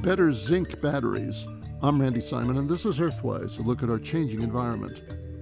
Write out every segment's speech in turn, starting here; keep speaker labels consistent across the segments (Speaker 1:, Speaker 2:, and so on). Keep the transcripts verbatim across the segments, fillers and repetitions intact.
Speaker 1: better zinc batteries. I'm Randy Simon, and this is Earthwise, a look at our changing environment.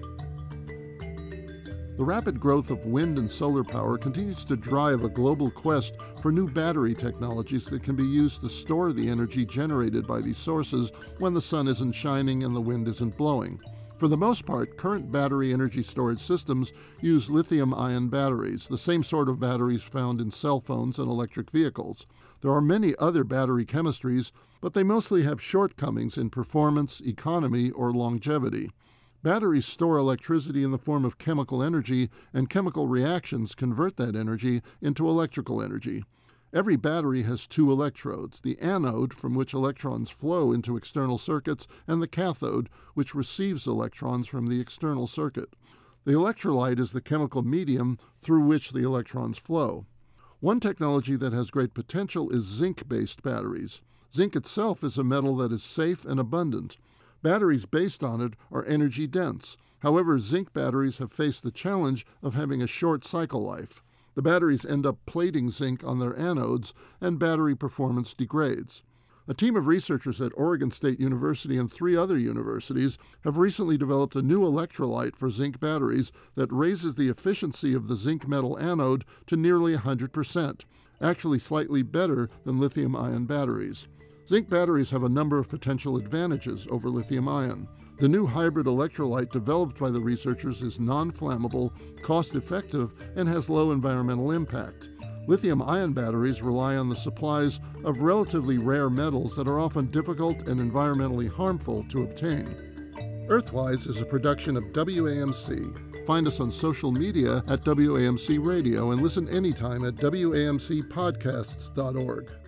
Speaker 1: The rapid growth of wind and solar power continues to drive a global quest for new battery technologies that can be used to store the energy generated by these sources when the sun isn't shining and the wind isn't blowing. For the most part, current battery energy storage systems use lithium-ion batteries, the same sort of batteries found in cell phones and electric vehicles. There are many other battery chemistries, but they mostly have shortcomings in performance, economy, or longevity. Batteries store electricity in the form of chemical energy, and chemical reactions convert that energy into electrical energy. Every battery has two electrodes, the anode, from which electrons flow into external circuits, and the cathode, which receives electrons from the external circuit. The electrolyte is the chemical medium through which the electrons flow. One technology that has great potential is zinc-based batteries. Zinc itself is a metal that is safe and abundant. Batteries based on it are energy dense. However, zinc batteries have faced the challenge of having a short cycle life. The batteries end up plating zinc on their anodes, and battery performance degrades. A team of researchers at Oregon State University and three other universities have recently developed a new electrolyte for zinc batteries that raises the efficiency of the zinc metal anode to nearly one hundred percent, actually slightly better than lithium-ion batteries. Zinc batteries have a number of potential advantages over lithium-ion. The new hybrid electrolyte developed by the researchers is non-flammable, cost-effective, and has low environmental impact. Lithium-ion batteries rely on the supplies of relatively rare metals that are often difficult and environmentally harmful to obtain. Earthwise is a production of W A M C. Find us on social media at W A M C Radio and listen anytime at W A M C podcasts dot org.